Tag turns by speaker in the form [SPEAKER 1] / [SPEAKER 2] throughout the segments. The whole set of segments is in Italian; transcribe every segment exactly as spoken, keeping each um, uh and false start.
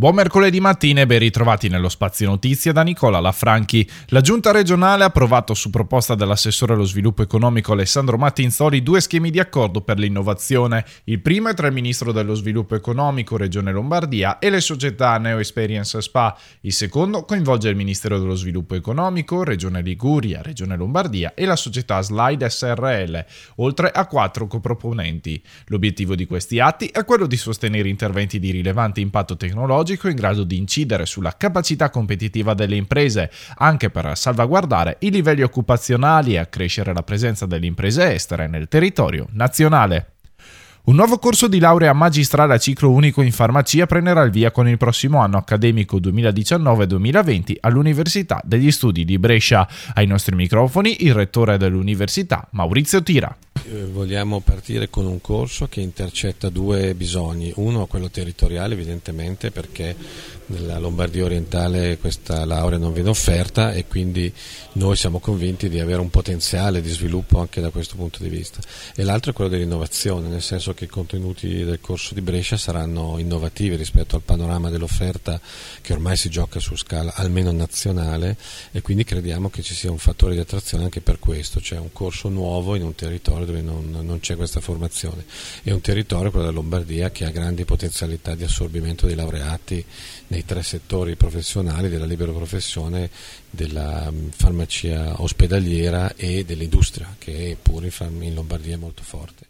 [SPEAKER 1] Buon mercoledì mattina e ben ritrovati nello Spazio Notizie da Nicola Lafranchi. La Giunta regionale ha approvato su proposta dell'assessore allo sviluppo economico Alessandro Mattinzoli due schemi di accordo per l'innovazione. Il primo è tra il ministro dello sviluppo economico, Regione Lombardia, e le società Neo Experience Spa. Il secondo coinvolge il Ministero dello sviluppo economico, Regione Liguria, Regione Lombardia e la società Slide S R L, oltre a quattro coproponenti. L'obiettivo di questi atti è quello di sostenere interventi di rilevante impatto tecnologico in grado di incidere sulla capacità competitiva delle imprese, anche per salvaguardare i livelli occupazionali e accrescere la presenza delle imprese estere nel territorio nazionale. Un nuovo corso di laurea magistrale a ciclo unico in farmacia prenderà il via con il prossimo anno accademico duemiladiciannove duemilaventi all'Università degli Studi di Brescia. Ai nostri microfoni il rettore dell'università, Maurizio Tira.
[SPEAKER 2] Eh, vogliamo partire con un corso che intercetta due bisogni. Uno, quello territoriale, evidentemente, perché nella Lombardia orientale questa laurea non viene offerta e quindi noi siamo convinti di avere un potenziale di sviluppo anche da questo punto di vista. E l'altro è quello dell'innovazione, nel senso che i contenuti del corso di Brescia saranno innovativi rispetto al panorama dell'offerta che ormai si gioca su scala almeno nazionale, e quindi crediamo che ci sia un fattore di attrazione anche per questo, cioè un corso nuovo in un territorio dove non, non c'è questa formazione. È un territorio, quello della Lombardia, che ha grandi potenzialità di assorbimento dei laureati nei tre settori professionali, della libera professione, della farmacia ospedaliera e dell'industria, che pure in Lombardia è molto forte.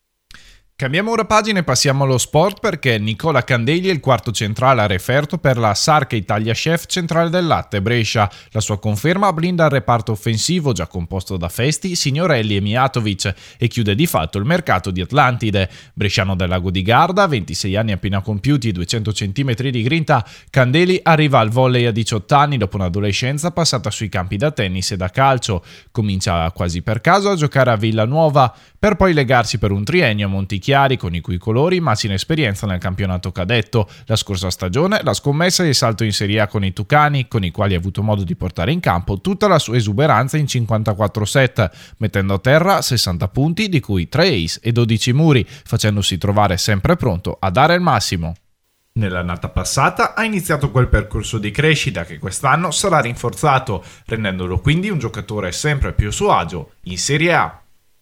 [SPEAKER 1] Cambiamo ora pagina e passiamo allo sport, perché Nicola Candeli è il quarto centrale a referto per la Sarca Italia Chef Centrale del Latte Brescia. La sua conferma blinda il reparto offensivo già composto da Festi, Signorelli e Mijatovic e chiude di fatto il mercato di Atlantide. Bresciano del Lago di Garda, ventisei anni appena compiuti, duecento centimetri di grinta, Candeli arriva al volley a diciotto anni dopo un'adolescenza passata sui campi da tennis e da calcio. Comincia quasi per caso a giocare a Villanuova, per poi legarsi per un triennio a Montichiari, con i cui colori macina esperienza nel campionato cadetto. La scorsa stagione la scommessa e il salto in Serie A con i Tucani, con i quali ha avuto modo di portare in campo tutta la sua esuberanza in cinquantaquattro set, mettendo a terra sessanta punti, di cui tre ace e dodici muri, facendosi trovare sempre pronto a dare il massimo. Nell'annata passata ha iniziato quel percorso di crescita che quest'anno sarà rinforzato, rendendolo quindi un giocatore sempre più a suo agio in Serie A.